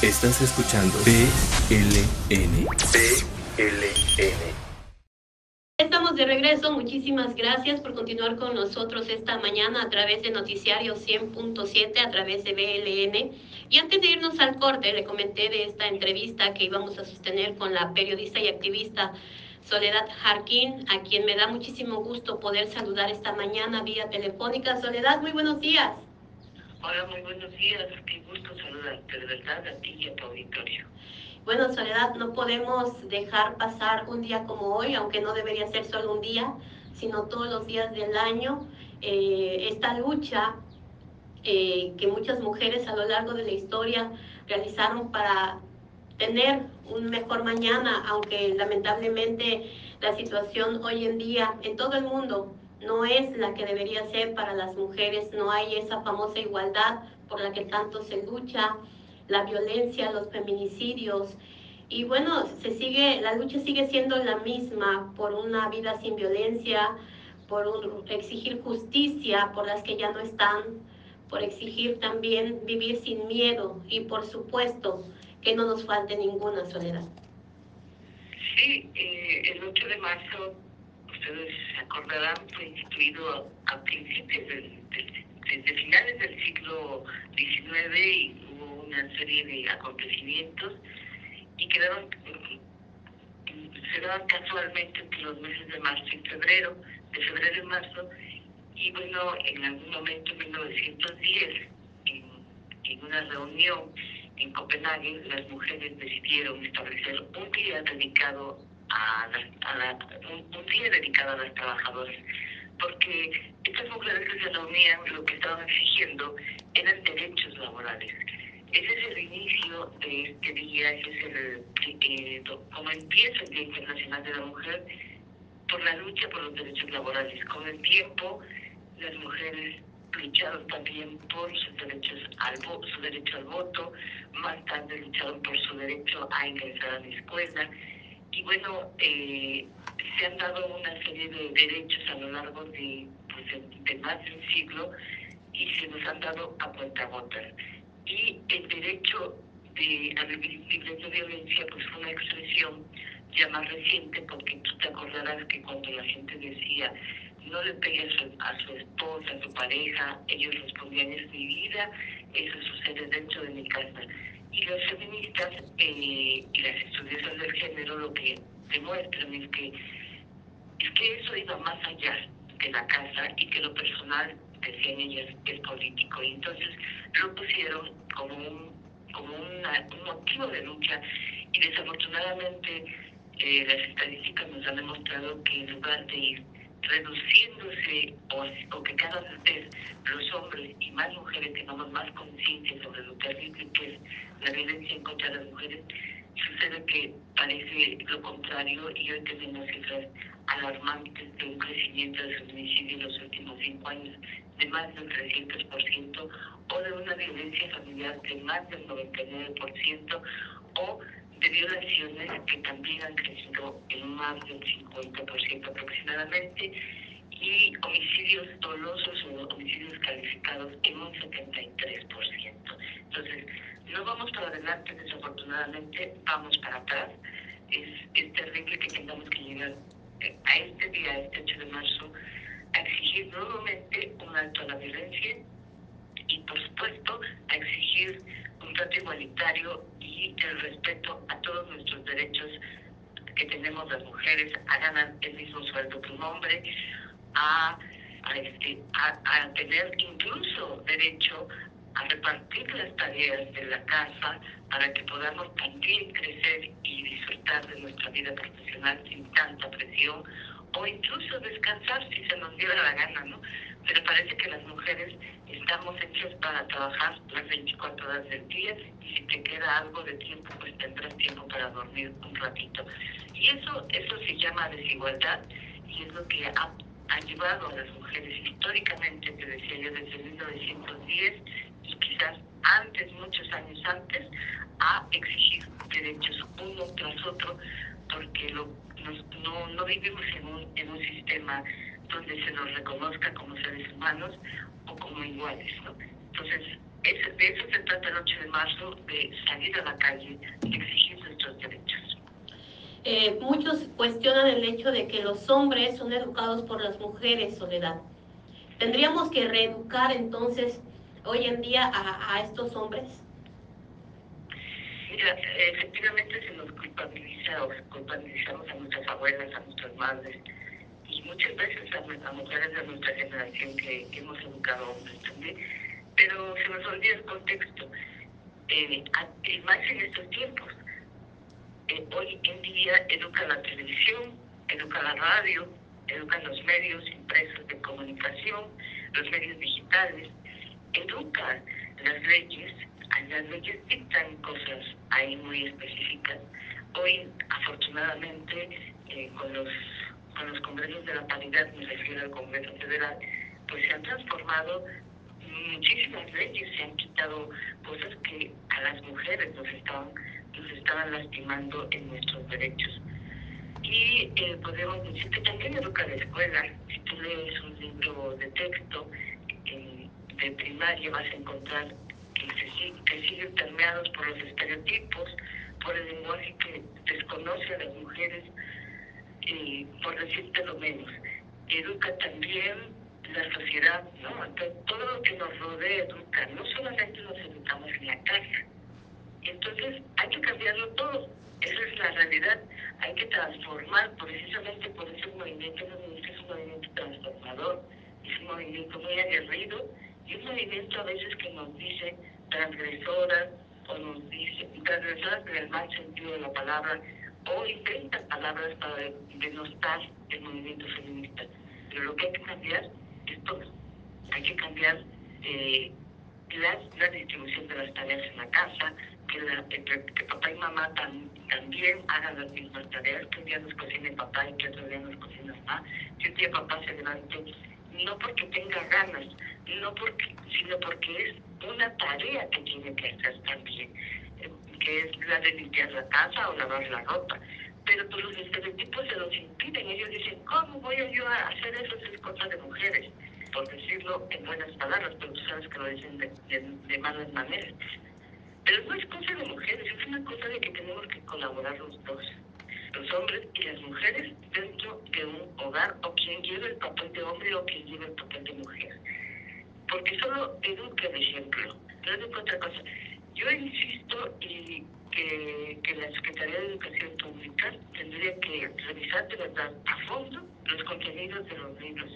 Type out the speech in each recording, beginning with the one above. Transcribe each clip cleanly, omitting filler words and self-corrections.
Estás escuchando PLN. PLN. Estamos de regreso, muchísimas gracias por continuar con nosotros esta mañana a través de Noticiario 100.7, a través de BLN. Y antes de irnos al corte, le comenté de esta entrevista que íbamos a sostener con la periodista y activista Soledad Jarquín, a quien me da muchísimo gusto poder saludar esta mañana vía telefónica. Soledad, muy buenos días. Hola, muy buenos días, qué gusto saludarte, de verdad, a ti y a tu auditorio. Bueno, Soledad, no podemos dejar pasar un día como hoy, aunque no debería ser solo un día, sino todos los días del año. Esta lucha que muchas mujeres a lo largo de la historia realizaron para tener un mejor mañana, aunque lamentablemente la situación hoy en día en todo el mundo no es la que debería ser para las mujeres, no hay esa famosa igualdad por la que tanto se lucha, la violencia, los feminicidios. Y bueno, la lucha sigue siendo la misma por una vida sin violencia, exigir justicia por las que ya no están, por exigir también vivir sin miedo y por supuesto que no nos falte ninguna, Soledad. Sí, el 8 de marzo, ustedes se acordarán, fue instituido a principios desde finales del siglo XIX y hubo una serie de acontecimientos y se daban casualmente entre los meses de marzo y febrero, de febrero y marzo, y bueno, en algún momento en 1910, en una reunión en Copenhague, las mujeres decidieron establecer un día dedicado un día dedicado a las trabajadoras, porque estas mujeres que se reunían lo que estaban exigiendo eran derechos laborales. Ese es el inicio de este día, ese es como empieza el Día Internacional de la Mujer, por la lucha por los derechos laborales. Con el tiempo, las mujeres lucharon también por sus derechos su derecho al voto, más tarde lucharon por su derecho a ingresar a la escuela. Y bueno, se han dado una serie de derechos a lo largo de más de un siglo y se nos han dado a cuentagotas. Y el derecho a vivir libres de violencia pues fue una expresión ya más reciente, porque tú te acordarás que cuando la gente decía no le pegue a su esposa, a su pareja, ellos respondían es mi vida, eso sucede dentro de mi casa. Y las feministas y las estudiosas del género lo que demuestran es que eso iba más allá de la casa y que lo personal, decían ellas, es político. Y entonces lo pusieron como un motivo de lucha y desafortunadamente las estadísticas nos han demostrado que en lugar de ir reduciéndose o que cada vez los hombres y más mujeres tengamos más conciencia sobre lo terrible que es la violencia en contra de las mujeres, sucede que parece lo contrario y hoy tenemos cifras alarmantes de un crecimiento de feminicidio en los últimos 5 años de más del 300% o de una violencia familiar de más del 99% o de violaciones que también han crecido en más del 50% aproximadamente y homicidios dolosos o homicidios calificados en un 73%. Entonces, no vamos para adelante, desafortunadamente, vamos para atrás. Es terrible que tengamos que llegar a este día, a este 8 de marzo, a exigir nuevamente un alto a la violencia y, por supuesto, a exigir un trato igualitario y el respeto a todos nuestros derechos que tenemos las mujeres, a ganar el mismo sueldo que un hombre, a tener incluso derecho a repartir las tareas de la casa para que podamos también crecer y disfrutar de nuestra vida profesional sin tanta presión o incluso descansar si se nos diera la gana, ¿no? Pero parece que las mujeres estamos hechas para trabajar las 24 horas del día y si te queda algo de tiempo, pues tendrás tiempo para dormir un ratito. Y eso se llama desigualdad y es lo que ha llevado a las mujeres históricamente, te decía yo, desde 1910 y quizás antes, muchos años antes, a exigir derechos uno tras otro, porque no vivimos en un sistema donde se nos reconozca como seres humanos o como iguales, ¿no? Entonces, De eso se trata el 8 de marzo, de salir a la calle y exigir nuestros derechos. Muchos cuestionan el hecho de que los hombres son educados por las mujeres, Soledad. ¿Tendríamos que reeducar entonces hoy en día a estos hombres? Mira, efectivamente se nos culpabiliza o culpabilizamos a nuestras abuelas, a nuestras madres y muchas veces a mujeres de nuestra generación que hemos educado a hombres también, pero se nos olvida el contexto, más en estos tiempos. Hoy en día educa la televisión, educa la radio, educan los medios impresos de comunicación, los medios digitales, educa las leyes dictan cosas ahí muy específicas. Hoy, afortunadamente, con los congresos de la paridad, me refiero al Congreso Federal, pues se han transformado muchísimas leyes, se han quitado cosas que a las mujeres nos estaban lastimando en nuestros derechos. Y podemos decir que también educa la escuela. Si tú lees un libro de texto de primaria, vas a encontrar que siguen permeados por los estereotipos, por el lenguaje que desconoce a las mujeres, por decirte lo menos. Educa también la sociedad, ¿no? Entonces, todo lo que nos rodea educa, no solamente nos educamos en la casa. Entonces, hay que cambiarlo todo. Esa es la realidad. Hay que transformar, precisamente por ese movimiento feminista, es un movimiento transformador, es un movimiento muy aguerrido y un movimiento a veces que nos dice transgresoras o nos dice transgresoras en el mal sentido de la palabra o inventa palabras para denostar el movimiento feminista. Pero lo que hay que cambiar es todo. Hay que cambiar la distribución de las tareas en la casa, que papá y mamá también hagan las mismas tareas, que un día nos cocine papá y que otro día nos cocine mamá, que un día papá se levante, no porque tenga ganas, sino porque es una tarea que tiene que hacer también, que es la de limpiar la casa o lavar la ropa. Pero pues los estereotipos se los impiden. Ellos dicen, ¿cómo voy yo a hacer eso si es cosa de mujeres? Por decirlo en buenas palabras, pero tú sabes que lo dicen de malas maneras. Pero no es cosa de mujeres, es una cosa de que tenemos que colaborar los dos, los hombres y las mujeres dentro de un hogar, o quien lleve el papel de hombre o quien lleve el papel de mujer. Porque solo educa el ejemplo, no educa otra cosa. Yo insisto y que la Secretaría de Educación Pública tendría que revisar de verdad a fondo los contenidos de los libros.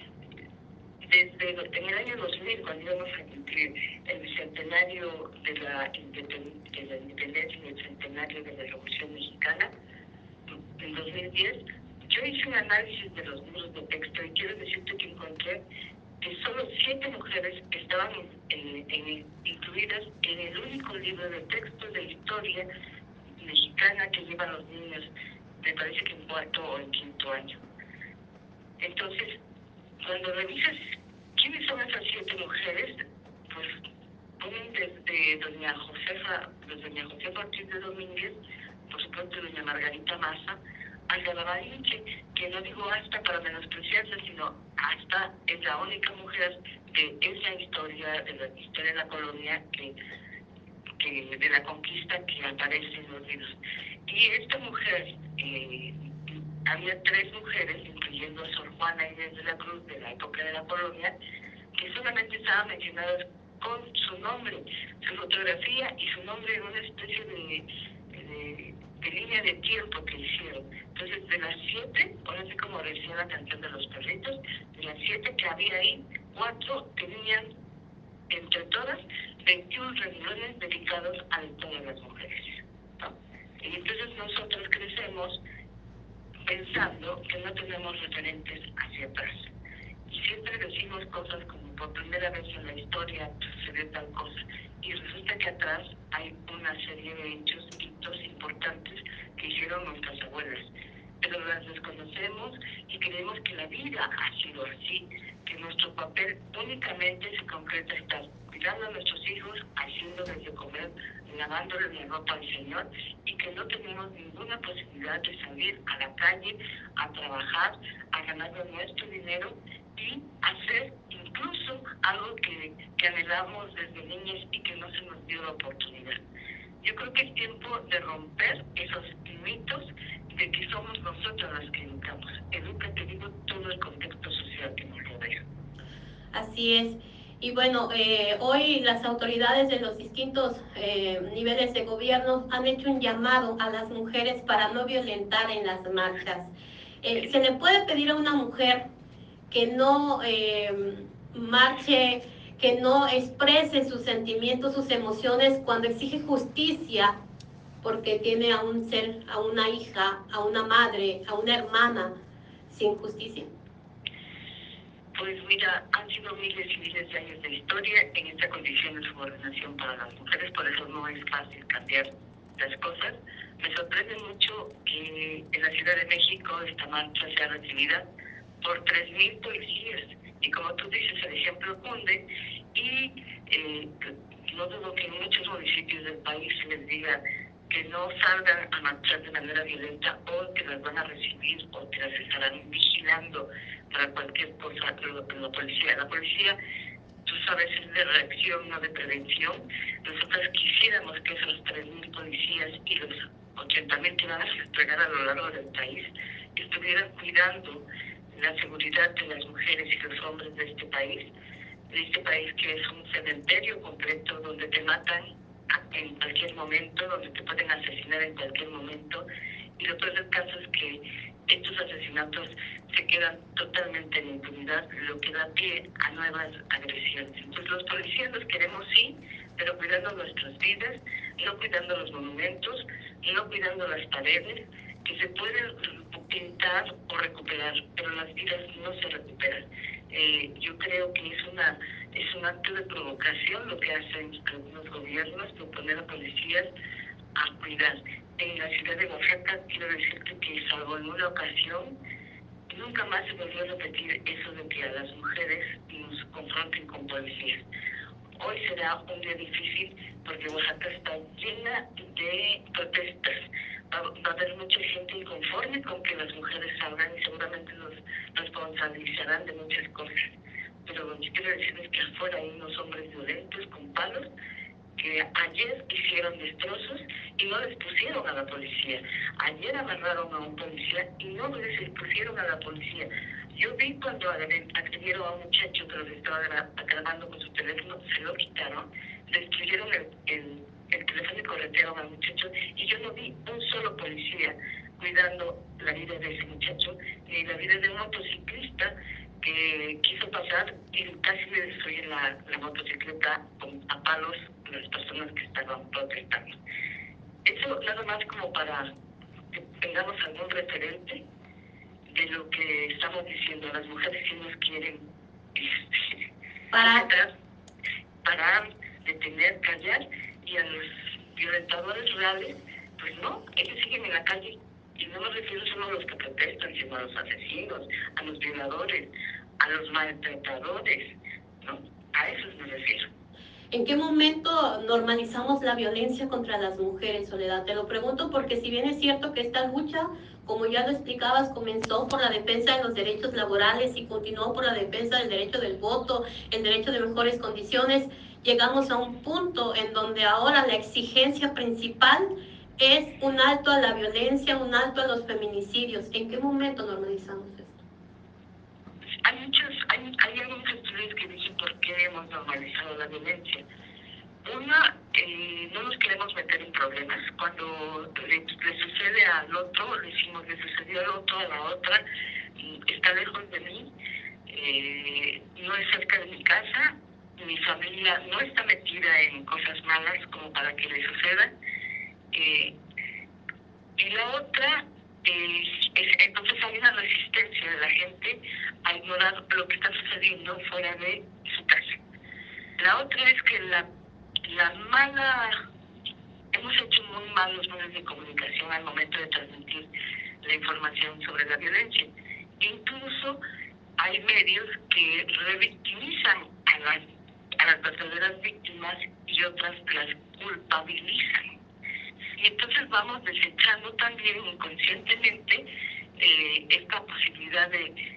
En el año 2000, cuando íbamos a cumplir el bicentenario de la independencia y el centenario de la Revolución Mexicana, en 2010, yo hice un análisis de los libros de texto y quiero decirte que encontré que solo 7 mujeres estaban incluidas en el único libro de texto de historia mexicana que llevan los niños, me parece que en 4º o en 5º año. Entonces, cuando revisas quiénes son esas 7 mujeres, pues ponen desde doña Josefa Ortiz de Domínguez, por supuesto doña Margarita Maza, hasta la Malinche, que no digo hasta para menospreciarla, sino hasta es la única mujer de esa historia, de la historia de la colonia, de la conquista que aparece en los libros. Y esta mujer, había 3 mujeres, incluyendo a Sor Juana Inés de la Cruz de la época de la colonia, que solamente estaban mencionadas con su nombre, su fotografía y su nombre en una especie de línea de tiempo que hicieron. Entonces, de las 7, ahora sí como decía la canción de los perritos, de las 7 que había ahí, 4 tenían, entre todas, 21 renglones dedicados a la historia de las mujeres, ¿no? Y entonces nosotros crecemos pensando que no tenemos referentes hacia atrás. Y siempre decimos cosas como por primera vez en la historia sucedió tal cosa. Y resulta que atrás hay una serie de hechos, hitos importantes que hicieron nuestras abuelas. Pero las desconocemos y creemos que la vida ha sido así, que nuestro papel únicamente se concreta en estar cuidando a nuestros hijos, haciéndoles de comer, lavándole la ropa al Señor y que no tenemos ninguna posibilidad de salir a la calle, a trabajar, a ganar nuestro dinero y hacer incluso algo que anhelamos desde niños y que no se nos dio la oportunidad. Yo creo que es tiempo de romper esos mitos de que somos nosotros las que educamos. Educa, te digo, todo el contexto social que nos rodea. Así es. Y bueno, hoy las autoridades de los distintos niveles de gobierno han hecho un llamado a las mujeres para no violentar en las marchas. ¿Se le puede pedir a una mujer que no marche, que no exprese sus sentimientos, sus emociones cuando exige justicia porque tiene a un ser, a una hija, a una madre, a una hermana sin justicia? Pues mira, han sido miles y miles de años de historia en esta condición de subordinación para las mujeres, por eso no es fácil cambiar las cosas. Me sorprende mucho que en la Ciudad de México esta marcha sea recibida por 3,000 policías. Y como tú dices, el ejemplo cunde y no dudo que en muchos municipios del país se les diga que no salgan a marchar de manera violenta o que las van a recibir o que las estarán vigilando para cualquier cosa. La policía, tú sabes, es de reacción, no de prevención. Nosotros quisiéramos que esos 3,000 policías y los 80,000 que van a desplegar a lo largo del país estuvieran cuidando la seguridad de las mujeres y los hombres de este país que es un cementerio completo donde te matan en cualquier momento, donde te pueden asesinar en cualquier momento. Y lo peor del caso es que estos asesinatos se quedan totalmente en impunidad, lo que da pie a nuevas agresiones. Entonces los policías los queremos sí, pero cuidando nuestras vidas, no cuidando los monumentos, no cuidando las paredes, que se pueden pintar o recuperar, pero las vidas no se recuperan. Yo creo que es un acto de provocación lo que hacen algunos gobiernos de poner a policías a cuidar. En la ciudad de Oaxaca quiero decirte que salvo en una ocasión nunca más se volvió a repetir eso de que a las mujeres nos confronten con policías. Hoy será un día difícil porque Oaxaca está llena de protestas. Va a haber mucha gente inconforme con que las mujeres salgan y seguramente los responsabilizarán de muchas cosas. Pero lo que quiero decir es que afuera hay unos hombres violentos con palos que ayer hicieron destrozos y no les pusieron a la policía. Ayer amarraron a un policía y no les pusieron a la policía. Yo vi cuando agredieron a un muchacho que los estaba grabando con su teléfono, se lo quitaron, destruyeron el teléfono y corretearon al muchacho y yo no vi un solo policía cuidando la vida de ese muchacho ni la vida de un motociclista que quiso pasar y casi le destruyen la motocicleta a palos las personas que estaban protestando. Eso nada más como para que tengamos algún referente de lo que estamos diciendo. Las mujeres sí nos quieren parar, detener, callar, y a los violentadores reales, pues no, ellos siguen en la calle. Y no me refiero solo a los que protestan, sino a los asesinos, a los violadores, a los maltratadores, ¿no? A esos me refiero. ¿En qué momento normalizamos la violencia contra las mujeres, Soledad? Te lo pregunto porque si bien es cierto que esta lucha, como ya lo explicabas, comenzó por la defensa de los derechos laborales y continuó por la defensa del derecho del voto, el derecho de mejores condiciones, llegamos a un punto en donde ahora la exigencia principal es un alto a la violencia, un alto a los feminicidios. ¿En qué momento normalizamos esto? Hay algunos estudios que dicen por qué hemos normalizado la violencia. Una, no nos queremos meter en problemas. Cuando le sucede al otro, decimos, le sucedió al otro, a la otra, está lejos de mí, no es cerca de mi casa, mi familia no está metida en cosas malas como para que le sucedan. Y la otra, entonces hay una resistencia de la gente a ignorar lo que está sucediendo fuera de su casa. La otra es que hemos hecho muy mal los medios de comunicación al momento de transmitir la información sobre la violencia. Incluso hay medios que revictimizan a las verdaderas víctimas y otras las culpabilizan. Y entonces vamos desechando también inconscientemente esta posibilidad de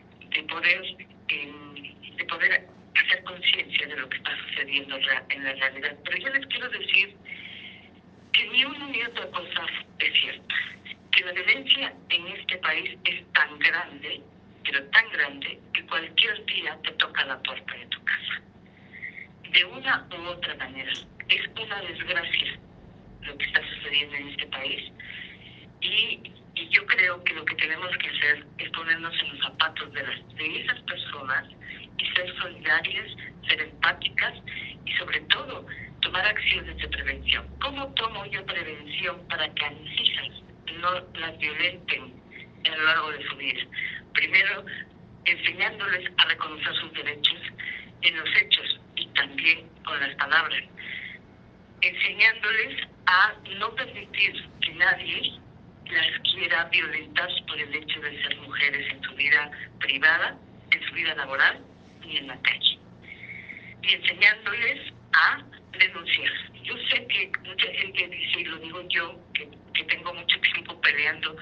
poder hacer conciencia de lo que está sucediendo en la realidad. Pero yo les quiero decir que ni una ni otra cosa es cierta. Que la violencia en este país es tan grande, pero tan grande, que cualquier día te toca la puerta de tu casa. De una u otra manera. Es una desgracia lo que está sucediendo en este país. Y yo creo que lo que tenemos que hacer es ponernos en los zapatos de esas personas y ser solidarias, ser empáticas y sobre todo tomar acciones de prevención. ¿Cómo tomo yo prevención para que a mis hijas no las violenten a lo largo de su vida? Primero, enseñándoles a reconocer sus derechos en los hechos y también con las palabras. Enseñándoles a no permitir que nadie las quiera violentar por el hecho de ser mujeres en su vida privada, en su vida laboral y en la calle. Y enseñándoles a denunciar. Yo sé que mucha gente dice, y lo digo yo, que tengo mucho tiempo peleando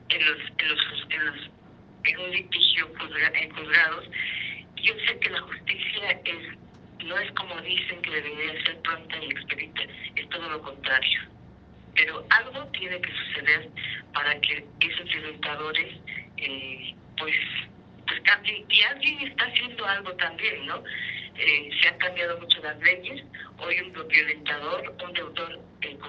en un litigio en juzgados. Yo sé que la justicia no es como dicen que debería ser pronta y expedita, es todo lo contrario. Pero algo tiene que suceder para que esos violentadores pues cambien. Y alguien está haciendo algo también, ¿no? Se han cambiado mucho las leyes. Hoy un violentador, un deudor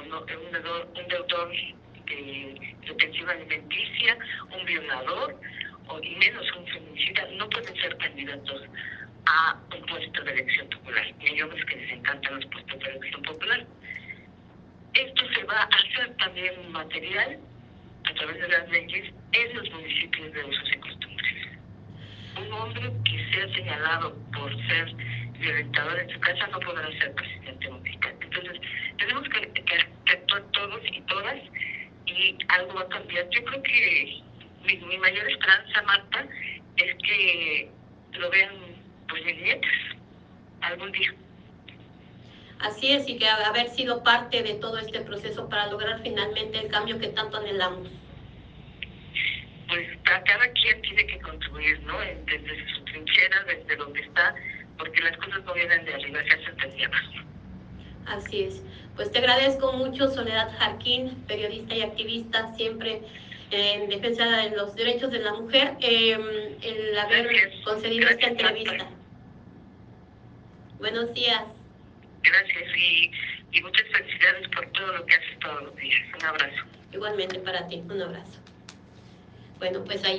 de pensión alimenticia, un violador, y menos un feminicida, no pueden ser candidatos a un puesto de elección popular. Y hay hombres que les encantan los puestos de elección popular. Esto se va a hacer también material a través de las leyes en los municipios de usos y costumbres. Un hombre que sea señalado por ser violentador en su casa no podrá ser presidente municipal. Entonces, tenemos que actuar todos y todas y algo va a cambiar. Yo creo que mi mayor esperanza, Marta, es que lo vean pues mis nietas algún día. Así es, y que haber sido parte de todo este proceso para lograr finalmente el cambio que tanto anhelamos. Pues cada quien tiene que contribuir, ¿no? Desde su trinchera, desde donde está, porque las cosas no vienen de arriba, se hacen desde abajo. Así es. Pues te agradezco mucho, Soledad Jarquín, periodista y activista, siempre en defensa de los derechos de la mujer, el haber concedido esta entrevista. Marta. Buenos días. Gracias y muchas felicidades por todo lo que haces todos los días. Un abrazo. Igualmente para ti, un abrazo. Bueno, pues ahí